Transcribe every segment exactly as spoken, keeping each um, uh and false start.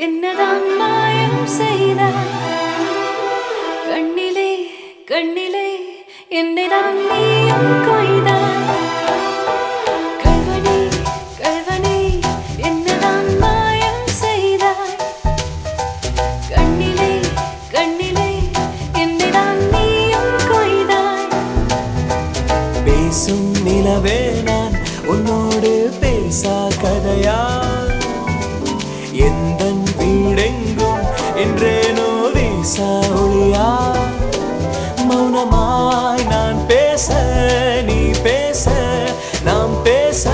என்னதான் மாயம் செய்தாய் கண்ணிலே கண்ணிலே என்னைதான் நீயும் கொய்தாய் கல்வனே கல்வனே என்னதான் மாயம் செய்தாய் கண்ணிலே கண்ணிலே என்னைதான் நீயும் கொய்தாய் பேசும் நிலவே நான் உன்னோடு பேசா கதையா எந்தன் வீடெங்கும் என்றேனோ வீசா ஒளியா மௌனமாய் நான் பேச நீ பேச நாம் பேச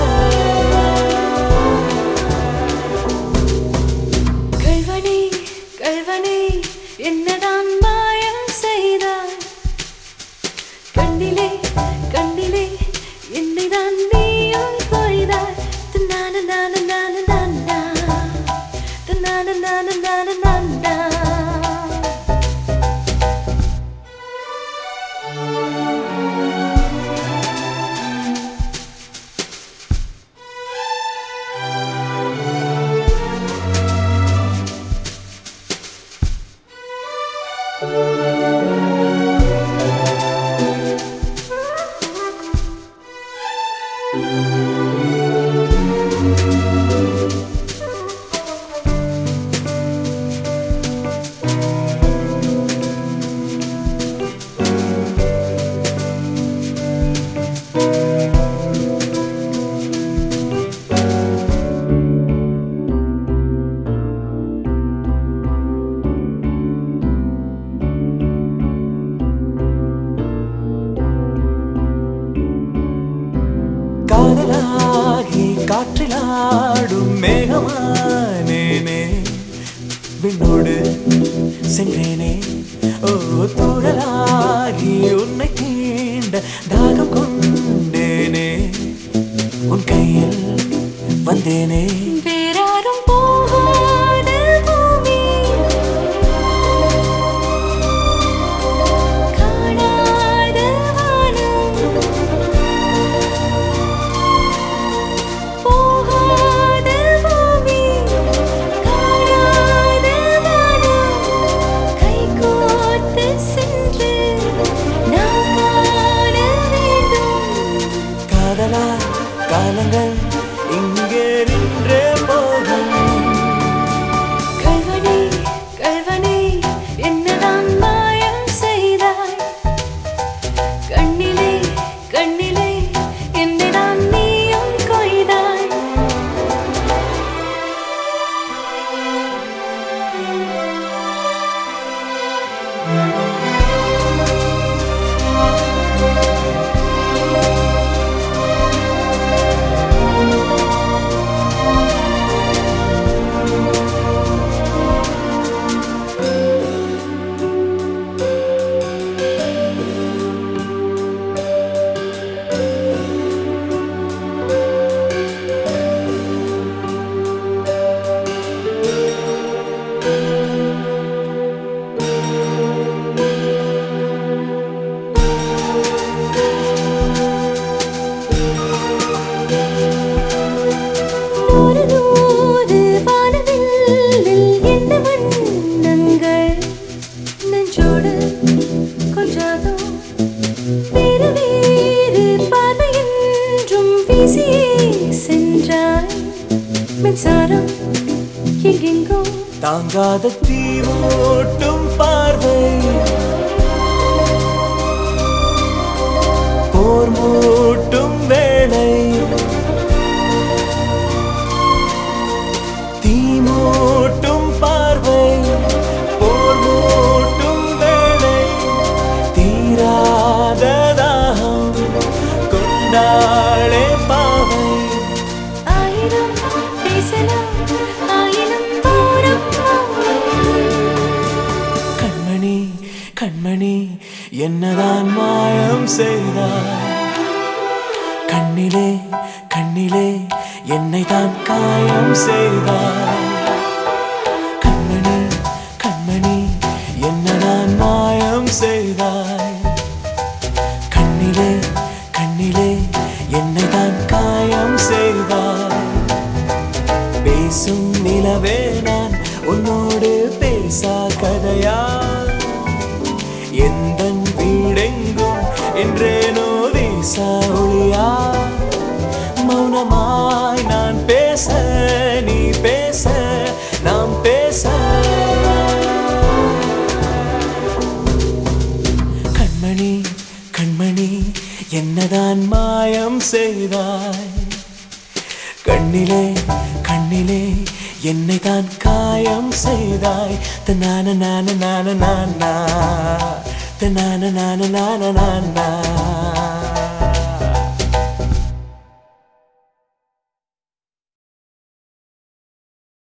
கல்வனே கல்வனே என்னதான் மாயம் செய்தாய் கண்ணிலே கண்ணிலே என்னைதான் நீயும் கொய்தாய் தன்னான நான நான நானா தன்னான நான நான நானா காதலாகி காற்றிலாடும் மேகமானேனே விண்ணோடு சென்றேனே ஓ தூரலாகி உன்னை தீண்ட தாகம் கொண்டேனே உன் கையில் வந்தேனே வேறாரும் போகாத பூமி காணாத வானம் போகாத பூமி காணாத வானம் கைகோர்த்து சென்று நாம் காண வேண்டும் காதலா காலங்கள் இங்கே நின்றே போகும் கல்வனே கல்வனே என்னதான் மாயம் செய்தாய் கண்ணிலே கண்ணிலே என்னைதான் நீயும் கொய்தாய் நூறு நூறு வானவில்லில் என்ன வண்ணங்கள் நெஞ்சோடு கொஞ்சாதோ வேறு வேறு பார்வையென்றும் வீசியே சென்றாய் மின்சாரம் எங்கெங்கோ தாங்காத தீவோட்டும் பார்வை போர் மூட்டும் வேளை தீமூட்டும் பார்வை போர் மூட்டும் வேளை தீராத தாகம் கொண்டாளே பாவை ஆயிரம் பேசலாம் ஆயிரம் தூரம் கண்மணி கண்மணி என்னதான் மாயம் செய்தாய் கண்ணிலே கண்ணிலே என்னைதான் காயம் செய்தாய் கண்மணி கண்மணி என்னதான் மாயம் செய்தாய் கண்ணிலே கண்ணிலே என்னைதான் காயம் செய்தாய் பேசும் நிலவே நான் உன் காயம் செய்தாய். கண்ணிலே கண்ணிலே என்னை தான் காயம் செய்தாய். தனான நான நான நானா, தனான நான நான நானா.